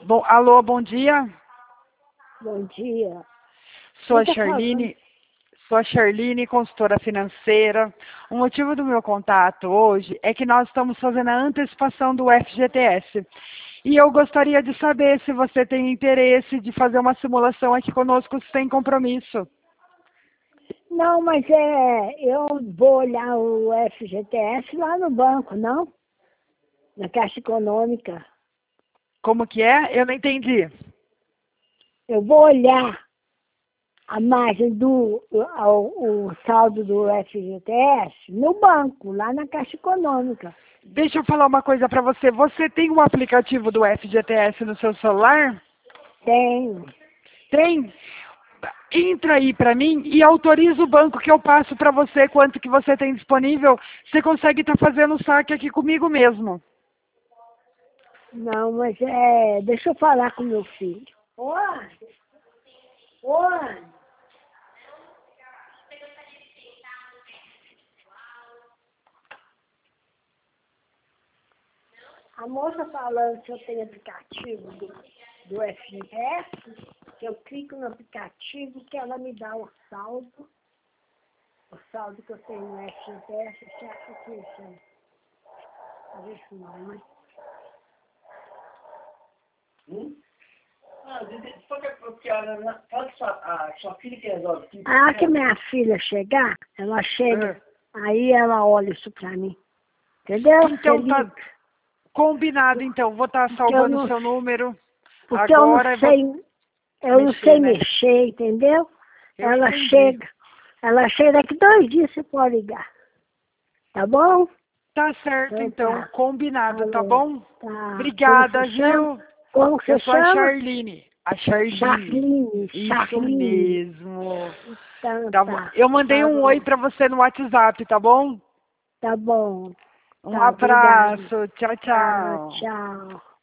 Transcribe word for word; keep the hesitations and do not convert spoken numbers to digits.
Bom, alô, bom dia. Bom dia. Sou a Quem tá Charline, sou a Charline, consultora financeira. O motivo do meu contato hoje é que nós estamos fazendo a antecipação do F G T S. E eu gostaria de saber se você tem interesse de fazer uma simulação aqui conosco sem compromisso. Não, mas é, eu vou olhar o F G T S lá no banco, não? Na Caixa Econômica. Como que é? Eu não entendi. Eu vou olhar a margem do o, o saldo do F G T S no banco, lá na Caixa Econômica. Deixa eu falar uma coisa para você. Você tem um aplicativo do F G T S no seu celular? Tem. Tem? Entra aí para mim e autoriza o banco que eu passo para você quanto que você tem disponível. Você consegue estar fazendo o saque aqui comigo mesmo. Não, mas é... Deixa eu falar com meu filho. Oi? Oi? A moça falando que eu tenho aplicativo do, do F G T S, que eu clico no aplicativo que ela me dá o saldo, o saldo que eu tenho no F G T S, você acha que isso é? Talvez isso não, mas... Hum? Ah, porque a, fala que sua, a sua filha que resolve tudo. Ah, que minha filha chegar, ela chega, aí ela olha isso pra mim. Entendeu? Então Você tá liga. combinado, então. Vou estar Porque eu salvando o não, seu número porque eu não agora. e vou sei, eu não mexer, sei né? mexer, entendeu? Eu Ela entendi. chega, ela chega daqui dois dias você pode ligar. Tá bom? Tá certo, Então então. tá. Combinado, tá Alô. bom? Tá. Obrigada, Como você chama? viu? Como Eu você sou a chama? Charline. A Charline. Charline. Isso Charline. mesmo. Então Tá bom. tá. Eu mandei um oi Alô. pra você no WhatsApp, tá bom? Tá bom. Um Tá, obrigado. abraço. Tchau, Tá, tchau. tchau.